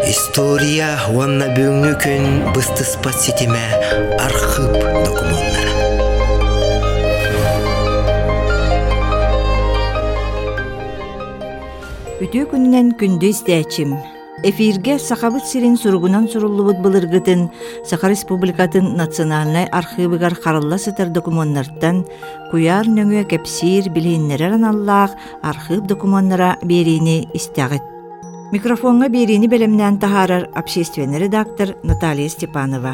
История уанна бүгүнкү күн быстыс пассетиме архив документтары. Үтүү күннен күндүз дәчим. Эфирге Сахабыт сирин суругунан суруллубут былыргытын Саха Республикатын национальный архивыгар қарылла сытар документтардан куяр нөңө кепсир билиннерен аллах архив документтара берини истягыт. Микрофонга берини белемнен тахарар общественный редактор Наталья Степанова.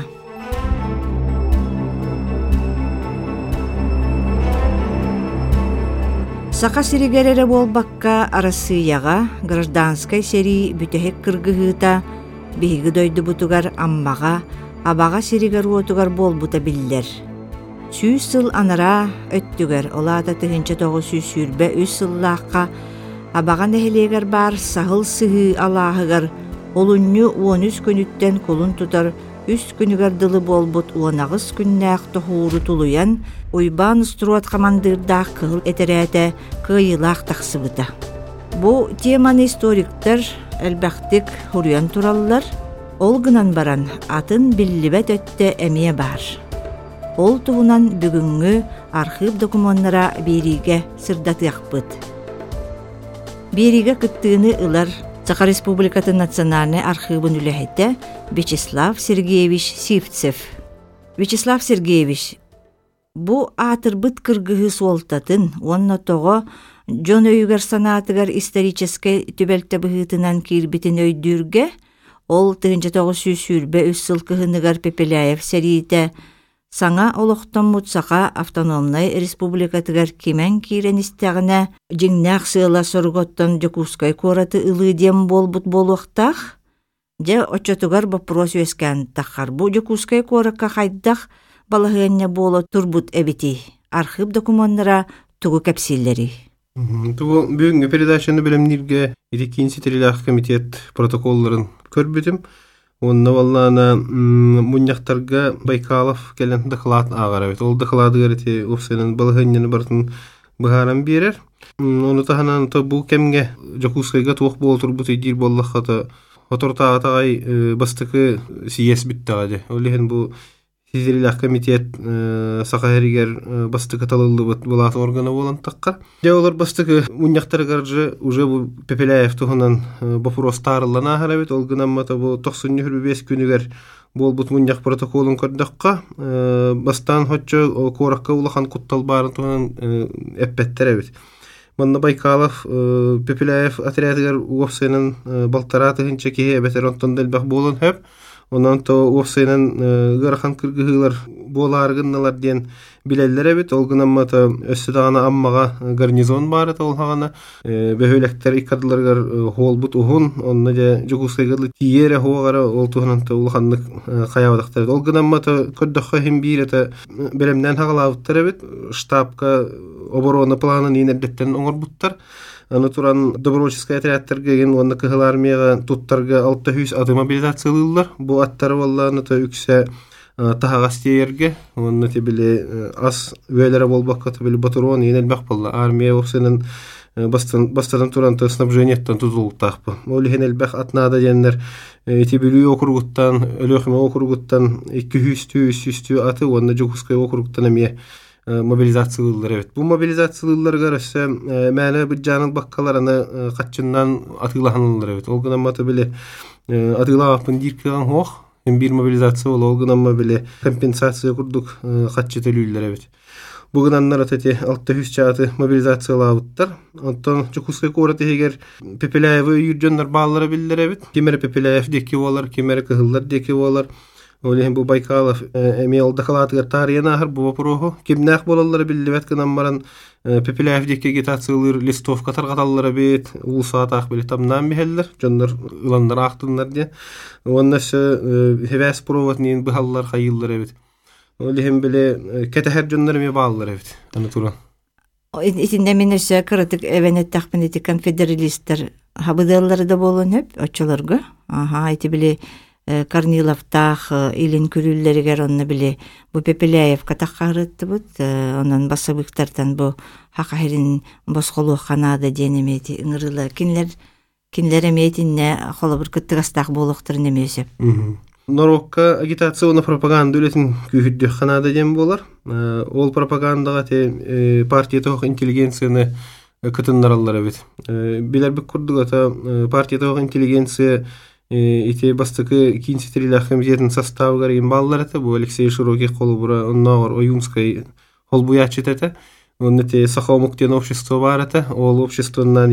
Саха сиригерere болбакка арасыяга гражданской сери бүтехек кыргыгыта биги дойду бутугар аммага абага сиригер уотугар болбута биллер. Сүүс сыл анара өттүгер олата тыгынча тогу сүүсүрбе үс сыллаакка абага нехелегер бар сахыл сыгы алаахыгар олунню 13 күнүттен колун тутар үс күнүгер дылы болбут 19 күннәк тохууру тулуян уйбан струат командырдаах кыл этерээте кыйылаах тахсыбыта. Бу теманы историктер элбахтик хуруян тураллар, ол гынан баран атын биллибет өттө эмие бар. Ол туунан бүгүнгү архив документтара бериге сырдатыакпыт. Бериге кыттыыны ылар Саха Республикатын национальный архивын үлэхете Вячеслав Сергеевич Сивцев. Вячеслав Сергеевич, бу атырбыт кыргыгы суолтатын, онна того жон өйгер санатыгар исторический түбелте быхытынан кирбитин өйдүрге, ол 1900 сүрбе үс сылкыгыныгар Пепеляев сериите саңа олохтоммут Саха автономный республикатыгар кемен кирен истягына жиңнах сыла сорготтон Жокускай кораты ылы дем болбут болуктах, же очотугар вопрос өскән тахар бу Жокускай коракка хайдах балагыня боло турбут эбити архив документтара тугу кепсиллери. Тугу бүгүнкү передачаны белемнирге 2-нчи Терилах комитет протоколларын көрбүтүм. Онна валлана муньяктарга Байкалов келен докладын агарабет. Ол доклады гәрете офсенен балыгыннан бартын быгаран берер. Оны таханан то бу кемге Жокускайга туох болтур бу тейдир боллахата оторта атагай бастыкы сиес биттагаде. Олехен бу Терилах комитет Сахаригер бастыкы талылды булат органы болан таккар. Же олар бастыкы муньяктарга уже бу Пепеляев тугунан вопрос тарылана харабет. Ол гынаммата бу 95 күнүгер болбут муньяк протоколун көрдөкка бастан хоччо коракка улахан куттал барын тугунан эппеттеребит. Манна Байкалов Пепеляев отрядыгар уофсенен балтараты хинчеки эбетеронтон делбах болон хөп. Ondan to ofsaynan garahan kırgıhılar bolargınnalar diyen bilellere bit olgunamata össüdağına ammaga garnizon barıt olhağına behölekter ikadlargar holbut uhun onna ja Jokuskaygalı tiyere hoğara oltuğunan to ulhanlık kayavadaktar olgunamata köddökha hem birete belemden hağalavuttar bit штабка оборона планын инердеттен оңорбуттар. Аны туран добровольческая отрядтарга ген онда кыгыл армияга туттарга 600 аты мобилизациялылар. Бу аттары валланы то үксе тахагастиерге онда тебиле ас үелере болбакка тебиле батурон енелбак болла. Армия оксенен бастадан туран то снабжениеттен тутулуктакпы. Ол енелбак атнада денер тебилүү округуттан, өлөхмө округуттан 200 аты онда Жокускай округуттан эмие мобилизациялылар evet. Bu mobilizatsiyalılar garasa мәне бит bakkalarını kaçından atılahанылар evet. Olgunamata bile atılahapın dirkağın hoq. Hem bir mobilizasiya ol olgunamma bile kompensasiya kurduk kaççıtılıylar evet. Bugün anlar atati 600 çatı mobilizatsiyalavuttar. Ondan Jokuskay korati heger Pepelayev yürjönler bağları bildiler evet. Kimere Pepelayev deki olar, kimere kıhıllar deki olar. Олеһин бу Байкалов эмел докладыгар тарыяна ахыр бу вопросу кимнах болаллары биллибет кынаммаран Пепеляев декке агитациялар листовка таргаталлары бет улсаатах биле тамнан бихеллер жоннор ыландар актыннар де оннасы хевес проводнин бахаллар хайыллар бет олеһин биле кетехер жоннор ме бааллар бет аны туран итинде менесе кырытык эвенеттахпын ити конфедералисттер хабыдаллары да болон хөп очолорго айти биле Корниловтах илин күрүллеригер онны биле бу Пепеляев катаккарытты бут онон басыбыктардан бу хакайрин босголу ханада денемети ыңырыла кинлер кинилер эмиетинне холобур кыттыгастаах болуктар немесеп. Норокка агитационна пропаганда үлесин күйүддү канада дем болар. Ол пропагандага те партия тоқ интеллигенцияны кытыннараллар бит. Билер бик курдук ата партия тоқ интеллигенция ите бастыкы кинчи трилах комитетин составы гарин баллар ата бу Алексей Широких колубура онногор Оюнской холбуячит ата. Он те сахомуктен общество бар ата. Ол обществонан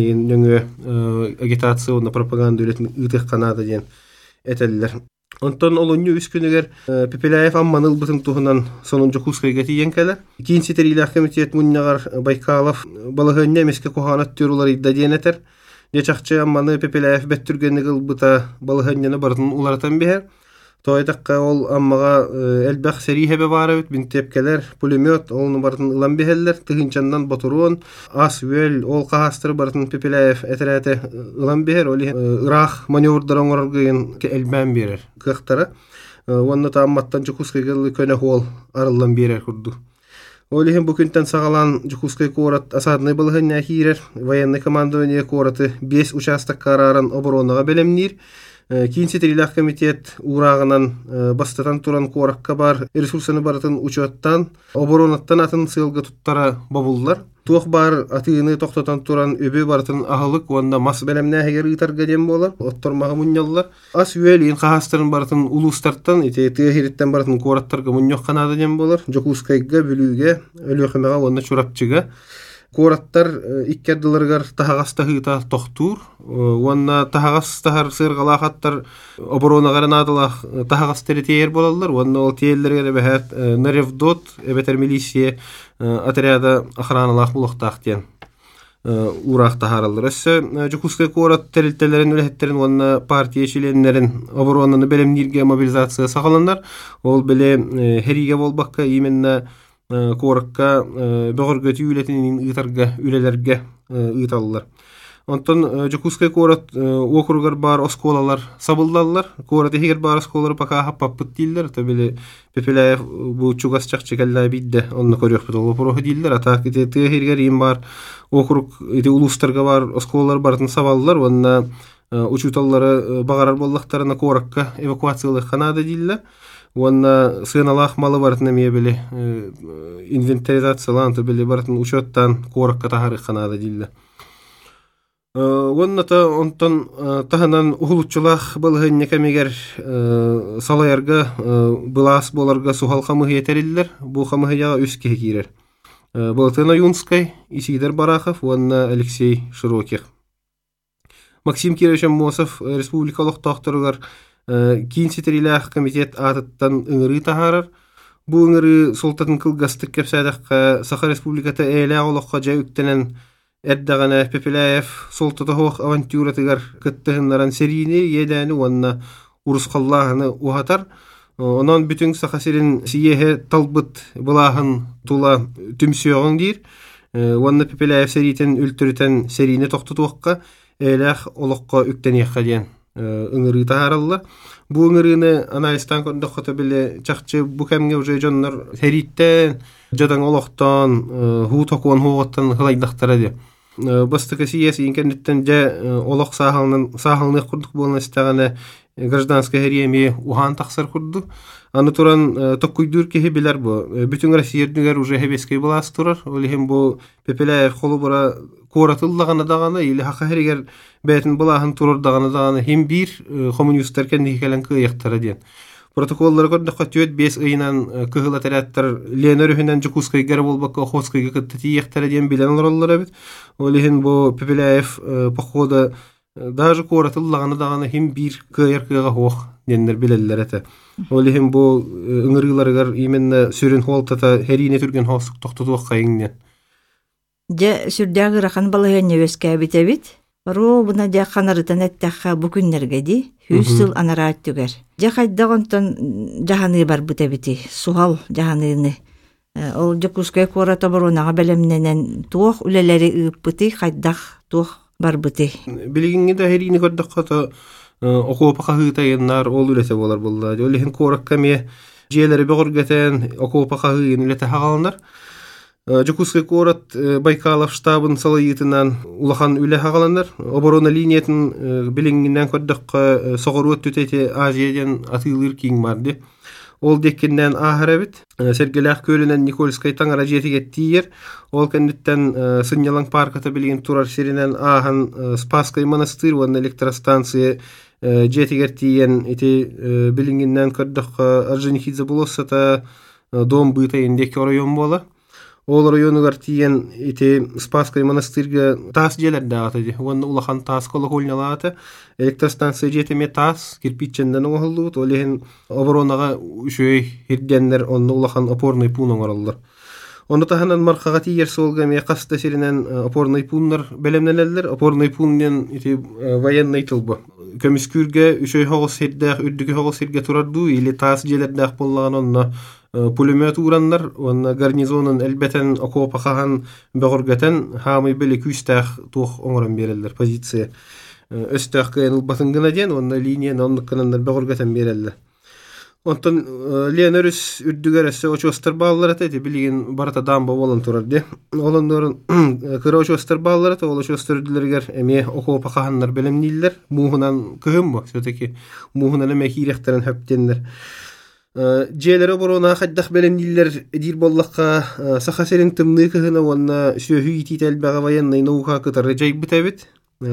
жөңө агитационна пропаганда үлесин ытык Канада ден этеллер. Онтон олонню үскүнүгер Пепеляев амманыл бытын туһунан сонунжу кускайга тиен келер. Кинчи трилах комитет муннагар Байкалов балыгынна эмеске коханат төрулар идда диенетер. Дечакчы амманы Пепеляев беттүргенни кылбыта балыгыннаны бартын улартан бихер. Тойдакка ол аммага элбах серихебе барабыт бинтепкелер пулемет олну бартын ылан бихеллер тыгынчандан ботурун ас үел ол кахастыр бартын Пепеляев этерете ылан бихер оли ырах маневрдарын оргыйын элбен берер кыктара онна таамматтан жукускай көнө хол арылдан берер курду олихин букүнтен сагалан жукускай корат асадный балыгынна хирер военный командование кораты 5 участок караран оборонага белемнир. Кинчи трилах комитет урагынан бастатан туран коракка бар ресурсыны барытын учеттан оборонаттан атын сылга туттара бабуллар. Туох бар атыны токтотан туран өбө барытын ахылык онда мас белемне хегер ытарга дем болар. Оттормага муньяллар. Ас үелин кахастырын барытын улустартан ите тыхириттен барытын кораттарга муньёк канада дем болар. Жокускайга бүлүүгө өлөкмега онда чурапчыга. Кораттар иккердыларгар тахагаста хыта тохтур, онна тахагастахар сыргалахаттар оборона гаранадалах тахагастери тейер болалар, онна ол тейлерге бәхәт Наревдот, эбетер милисия отряда охраналах булактахтен урах тахаралар. Өссө Жукускай корат терилтелерин үлехеттерин онна партия членнерин оборонаны белемнирге мобилизация сахаландар, ол беле хериге болбакка именно коракка бөгөргө түйүлетинин ытарга үлелерге ыталлар. Онтон Жукускай корат округар бар осколалар сабылдаллар. Корат эгер бар осколалар пока хаппаппыт диллер. Табеле Пепеляев бу чугас чакчыкалла бидде онны көрөкпүт ол порох диллер. Атак ите тыгергер им бар округ ите улустарга бар осколалар бартын сабаллар. Онна учуталлары багарар боллактарына коракка эвакуациялык Канада диллер. Онна сыналах малы бартын эмебеле инвентаризацияланты беле бартын учеттан коракка тахары Канада диллер. Онна та онтон таханан ухулуччулах былыгынне кемегер салаярга былас боларга сухал хамыгы етериллер. Бу хамыгыга үскеге кирер. Былтына Юнскай, Исидор Барахов, онна Алексей Широких. Максим Кирович Мосов республикалык тохторугар Кинчи трилах комитет атыттан ыңыры тахарар. Бу ыңыры солтатын кылгастык кепсайдакка Саха республиката эле олокка жайыктенен Эрдагана Пепеляев солтата хоқ авантюратыгар кыттыгыннаран серийни едәни онна урускаллахыны ухатар. Онан бүтүн Сахасирин сиехе талбыт былахын тула түмсөөгөн дир. Онна Пепеляев серийтен үлтүрүтен серийни токтотуакка элех олокка үктенияққа ден ыңыры тахаралла. Бу ыңырыны анализтан кондохота биле чакчы бу кемге уже жоннор сериттен жадан олоктон хуу токуан хуоттан хылайдактара де. Бастыка сиеси инкенеттен же олок сахалны курдук болна истаганы гражданская хериеми ухан таксар курду. Аны туран токуйдур кеһи билер бу. Бүтүн Россиядагар уже хебескей булас турар. Олихим бу Пепеляев холубура коратыллаганы даганы или хакыригер бетин булаһын турар даганы хим бир коммунисттер кенди келен кыяктара ден. Протоколлар көрдөхө төт 5 ыйынан кыгыла тараттар Ленөрүнөн Жукускай гер болбакка Хоскайга кытты яктара ден билен олорлар бит. Олихин бу Пепеляев похода даже коратыллаганы даганы хим бир кыяркыга хох дендер билеллер эте. Олихин бу ыңырыларыгар именно сүрүн холтата херине түрген хосук токтотук кайыңнен. Же сүрдәгы рахан балыгыны өскә битебит. Бару буна да ханарытан әттәхә бу көннәргә ди 100 ел анарат түгәр. Же кайдагынтан жаханы бар битебити. Сухал жаханыны. Ол Жукускай кората барунага белемненен туох үлеләре ыппыты кайдах туох бар бити. Билигинге да херине көрдөхөтө окуопа кахытайыннар ол үлете болар булда. Олихин коракка ме жиелери бөгөргетен окуопа кахыйын үлете хагалнар. Жокускай город Байкалов штабын салайытынан улахан үле хагаландар. Оборона линиятын билингинен көрдөккө согоруот түтети Азияден атылыр кийин барды. Ол деккенден ахарабит. Сергелах көлүнөн Никольскай таңара жетиге тиер. Ол кендиттен Сыньялаң парката билген турар серинен ахан Спасскай монастырь вон электростанция жетигер тиен ити билингинен көрдөккө Орджоникидзе болосата дом бытайын деки район бола. Ол районугар тиен ити Спасскай монастырьга тас желерде атады. Онна улахан тас колокольнялаты. Электростанция жетеме тас кирпичченден оңолдут. Олehen оборонага үшөй хирденнер онна улахан опорный пун оңоролдор. Онда таханан маркага тиер солга ме каста серинен опорный пуннар белемнелелер. Опорный пуннен ити военный тылбы. Көмүскүргө үшөй хогос хирдэх үрдүгө хогос хирге турарду. Или тас желердэх боллаган онна пулемет ураннар, онна гарнизонын элбетен окопа хахан бөгөргөтен хамы беле күстэх тух оңорон берелдер позиция. Өстөх кайын улбатын гына ден, онна линия оннукканандар бөгөргөтен берелдер. Онтон Ленөрүс үрдүгөрөсө очостор баалар эти билген барата дамба болон турар де. Олондорун кыра очостор баалар эти, ол очостор үрдүлөргөр эме окопа хаханнар белемнилер. Муухунан кыгым бу, сөтеки муухунан эме кирехтерин хөптендер. Желері борона қаддақ белемнилер дир боллаққа сақасерін тымны кығына онна сөйі итетел баға военный науқа кытары жай бітәбет.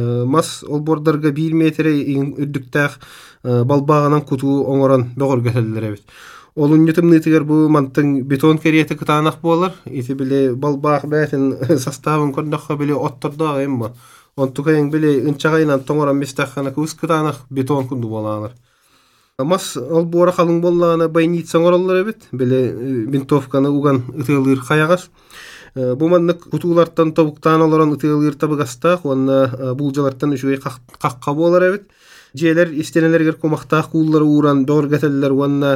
Мас ол бордарға 1 метрі үрдіктәқ балбағынан күту оңыран бөғір көтелдер әбет. Олun тымны тігер бұл мантың бетон кереті кытанақ болар. Ити біле балбақ бәтін составын көрдіққа біле оттырдағы емма. Онтуқайын біле үнчағайынан тоңыран местаққана көз кытанақ бетон күнді болағаныр. Мас ол бора қалың боллағана байница оңороллар бит, біле винтовканы уган ытылыр қаяғас. Бұл маннық кутуларттан табуқтан оларан ытылыр табығастақ, онна бұлжаларттан үшуей қаққа болар бит. Желер истенелергер комақтақ куллар уран бөгіргәтелілер, онна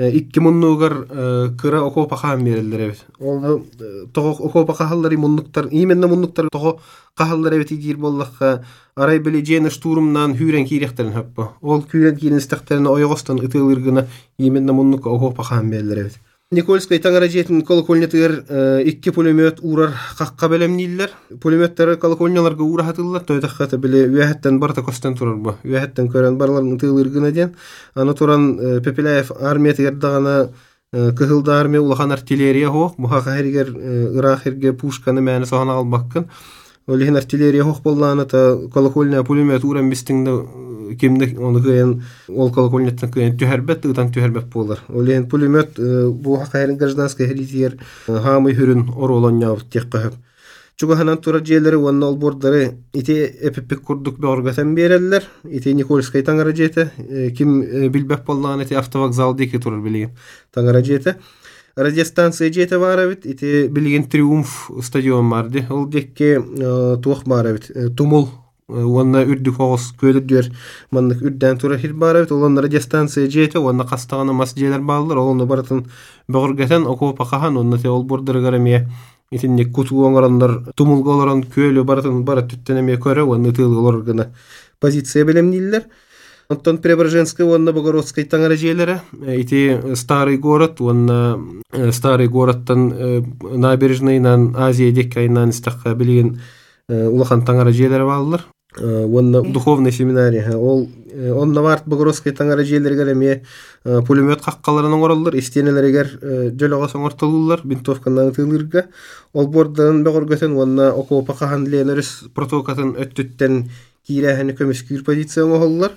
2 мұннуғар кыра окопа қағын берелдер бит. Ол тоғы окопа қағалары мұннықтар, именна мұннықтар тоғы қағалар бит идер боллаққа арай біле жені штурмнан хүрен кейректерін хөппі. Ол күрен кейін істіқтеріні ойғыстан ытылырғына именна мұнныққа окопа қағын берелдер бит. Никольскай таңара жетін колокольнетігер 2 пулемет урар қаққа белемнилер. Пулеметтері колокольняларға ура хатылар. Тойтаққаты біле үйәхеттен барта костен тұрар бұ. Үйәхеттен көрен барларын ытылырғына ден. Аны тұран Пепеляев армиятығердағана кығылды армия улахан артиллерия хоқ. Мұхақа әргер Ирақ әрге пушканы мәні соған албаққын. Олеген артиллерия хоқ боллағаны та колокольня пулемет уран бістіңді кемді оны күйен ол колокольняттан күйен түйәрбет, ұтан түйәрбет болар. Олеген пулемет бұл хақайрын гражданскай хәритер хамы хүрін оролан яуыт тек қағып. Чуғаханан тұра желері онна ол бордары ите эпеппек күрдік бәғыргатан берелілер. Ите Никольскай таңара жеті. Кім білбәп боллаған ите автовокзал декі тұрар білген таңара жеті. Радиостанция жеті бар бит, ите билген Триумф стадион барды. Ол декке туақ бар бит. Тумул, онна үрдік оғыз көлірдер маннық үрден тура хир бар бит. Олан радиостанция жеті, онна қастағаны мас желер балылар. Оланы баратын бұғыргатан окопа қахан, онна те ол бордырғар әме итінне күту оңырандар тумулға оларан көлі баратын барат түттен әме көрі, онна тылғы оларғына позиция білемнелілер. Антон Преображенский, онна Богородской таңара желері. Ити старый город, онна старый городтан набережныйнан Азия деккайнан истаққа білген улахан таңара желері балылар. Онна духовный семинария. Онна варт Богородской таңара желергер әме пулемет қаққаларының оралылар. Истенелерігер жөліға соңыртылылар, бинтовканнан тылырға. Ол бордан бөгіргөтен, онна окопа қахан ленеріс протокатын өттіттен кейрәхіні көміскүйір позиция оңығылылар.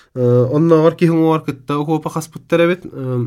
Онна var ki hun var kıtta okopа қаспыттар әбет.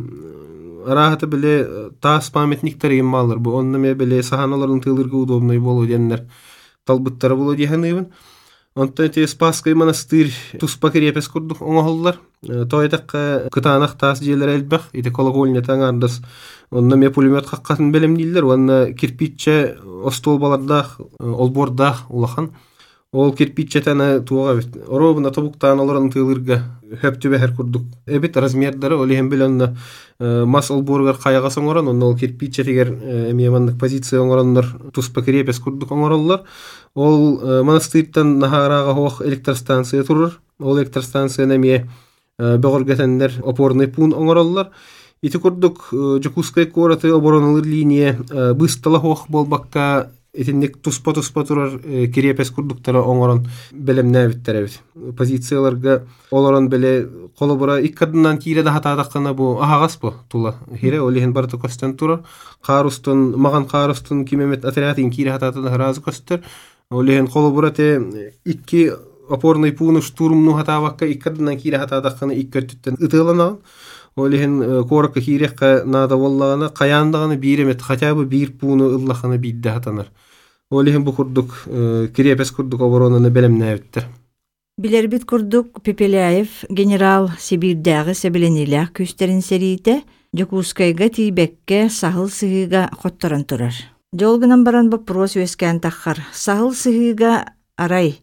Арахаты біле тас памятниктер еммалар. Бұл онна ме біле саханаларын тылырға удобный болу деннер талбыттары болу дейхен үйбін. Онтан те Спасскай монастырь туспа керепес күрдік оңағылар. Тойтақ кытанақ тас желер әлбәқ. Ите колокольня таңардас. Онна ме пулемет қаққатын белемдейлер. Онна кирпичче остолбалардақ, олбордақ улахан. Ол кирпиччетаны туға бит. Оробына тобуктан оларын тылырға хөптү бәһәр күрдік. Эбит размердары олеген білонна мас олборгар қаяға соңыран. Онна ол кирпиччетегер эмиямандық позиция оңыранлар туспа керепес күрдік оңыраллар. Ол монастырьтан нахараға хоқ электростанция тұрыр. Ол электростанция нәме бөгіргетенлер опорный пун оңыраллар. Ити курдук Жакускай кораты оборонылыр линия быстала хоқ болбакка этинник туспа турар кирепес курдуктара оңорон белемне биттеребит. Позицияларга олорон беле колобура иккадынан кире да хатадаккана бу ахагас бу тула. Хире олихин барты костен турар. Карустун маган карустун кимемет отрядын кире хататына разы костер. Олихин колобура те икки опорный пункт штурмну хатабакка иккадынан кире хатадаккана иккөттүттен ытыланаган. Олихин коракка кирекка нада воллагана каяндаганы биремет хотя бы бир пуну ыллахана бидде хатанар. Олихин бу курдук кирепес курдук оборонаны белемнебиттер. Билербит курдук Пепеляев генерал Сибирдагы себеленилях күстерин серийте Жакускайга тийбекке сахыл сыгыга хотторон турар. Жолгынан баран вопрос өскән тахар. Сахыл сыгыга арай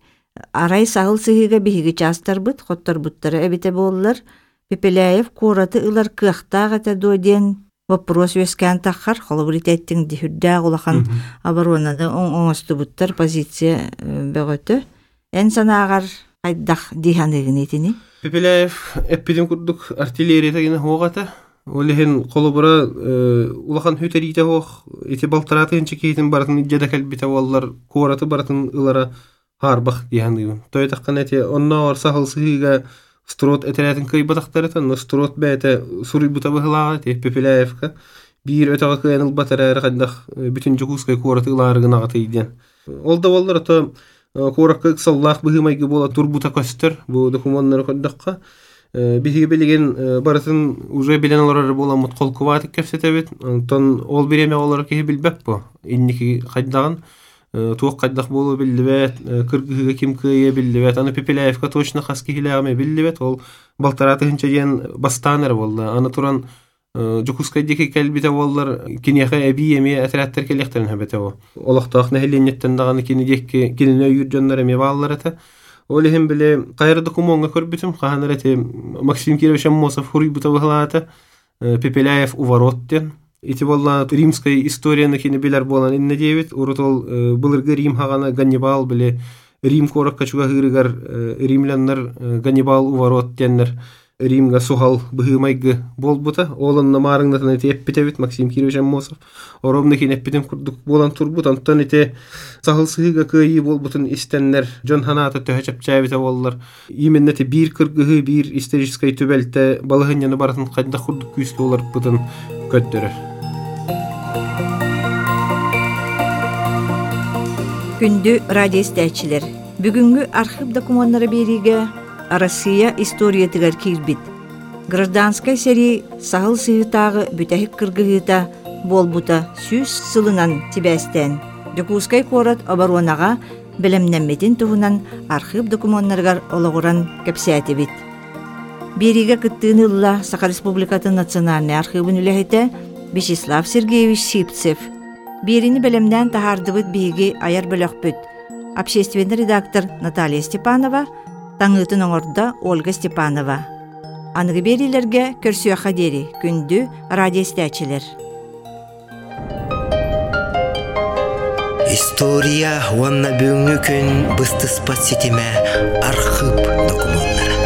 сахыл сыгыга биһиги частарбыт, хотторбуттары эбите боллар. Пепеляев кураты ылар кыахтагата доден вопрос өскән тахар холобритеттин дихүрдә улахан оборонада оңостубуттар позиция бөгөтө. Эн санагар айдах диханегинетини. Пепеляев эппидин курдук артиллерия тагына хогата. Олихин колобура улахан хүтерите хох ити балтаратын чекейтин бартын жада калбите боллар кураты бартын ылара харбах диханегин. Тойтаккан эти онноор сахыл сыгыга строт этеретин кыйбатактарытын, но строт бәйті сурый бута бұғылаға, те Пепеляевка, бир өтіға кыйаныл батарайры қандақ бүтін Жакускай кораты ыларығын ағаты иден. Ол да болар, ото коракка ықсаллақ бұғымайғы бола тур бута көстер, бұл документнары қандаққа. Бізге білеген барытын уже білен олары бола мұтқол куватық көпсетебет, тон ол биреме олары кеге білбәк бұ, иннеки қайдағын. Туох кайдах болу билдибет, кыргыга ким кыя билдибет, аны Пепеляевка точно хаски хилягаме билдибет, ол балтараты хинча ен бастанер болды. Аны туран Жакускайдеки кәлбите боллар, кинеха әби еме әтірәттер келектерін хөбете о. Олақтақ нәхиленнеттен дағаны кинедекке кинене үйірджонлар әме баллар әті. Ол ехім біле қайыр докумонға көрбітім, қағанар әті Максим Кирович Аммосов хури бұта бұғылаты, Пепеляев увороттен. Ити болла римская историяны кини билер болан инне девит. Урутол былыргы Рим хагана Ганнибал биле Рим коракка чуга хырыгар римляннар Ганнибал уворот теннер Римга сухал быгымайгы болбута. Олон намарыңнатын эти эппитевит Максим Кирович Аммосов. Оромны кини эппитем курдук болан турбут. Антон эти сахыл сыгыга кыйы болбутын истеннер Джон Ханаты төһөчеп чайбита боллар. Именно те бир кыргыгы бир исторической түбелте балыгыньяны баратын кайда курдук күйске олар бутын көттөрөр. Күндү радиостәчилер. Бүгүнгү архив документтары бериге Россия история тигер кирбит. Гражданская серии сахыл сыгытагы бүтәһик кыргыгыта болбута сүз сылынан тибәстен. Жакускай корат оборонага белемнәмметин туһунан архив документтарга ологуран кепсәтебит. Бериге кыттыынылла Саха Республикатын национальный архивын үләһете Вячеслав Сергеевич Сипцев. Берини белемнән тахардыбыт биги аяр бөлөкпүт. Общественный редактор Наталья Степанова, таңытын оңорда Ольга Степанова. Аныгы берилерге көрсүө хадери күндү радиостәчилер. История уанна бүгүнгү күн быстыспат сетиме архив документтары.